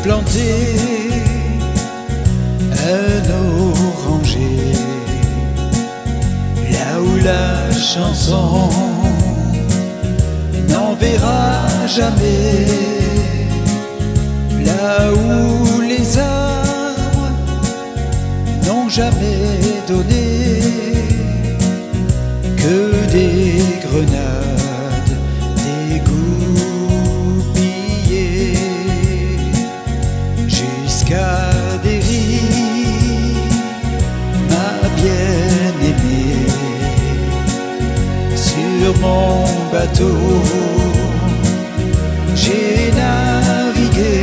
planter un oranger là où la chanson n'enverra jamais, là où les arbres n'ont jamais donné que des grenades dégoupillées jusqu'à des riz, ma bien-aimée. Sur mon bateau j'ai navigué,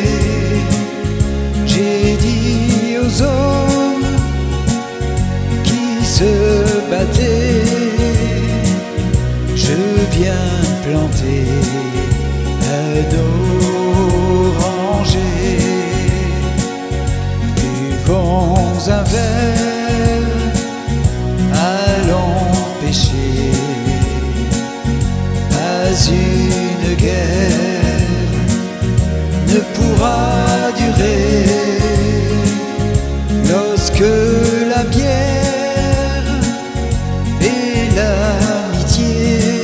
j'ai dit aux hommes qui se battaient, je viens planter un oranger. Buvons un verre, allons pêcher, pas une guerre ne pourra durer lorsque la bière et l'amitié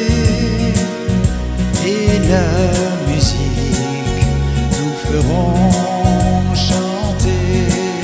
et la musique nous feront chanter.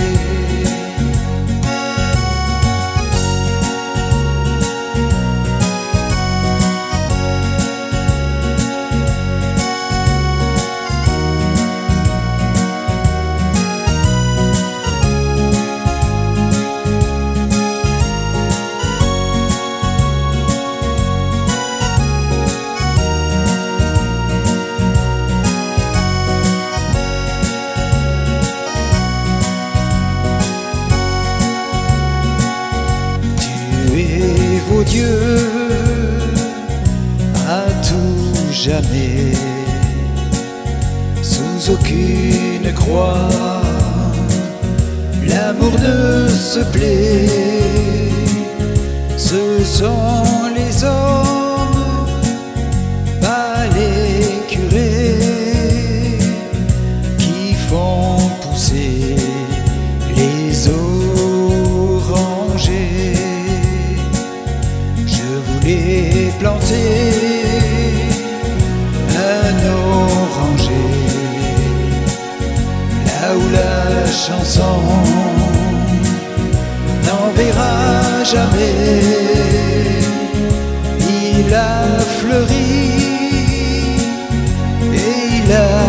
Vos dieux à tout jamais, sous aucune croix, l'amour ne se plaît. Ce sont les hommes, pas les curés, qui font pousser les orangers. Et planter un oranger là où la chanson n'enverra jamais. Il a fleuri et il a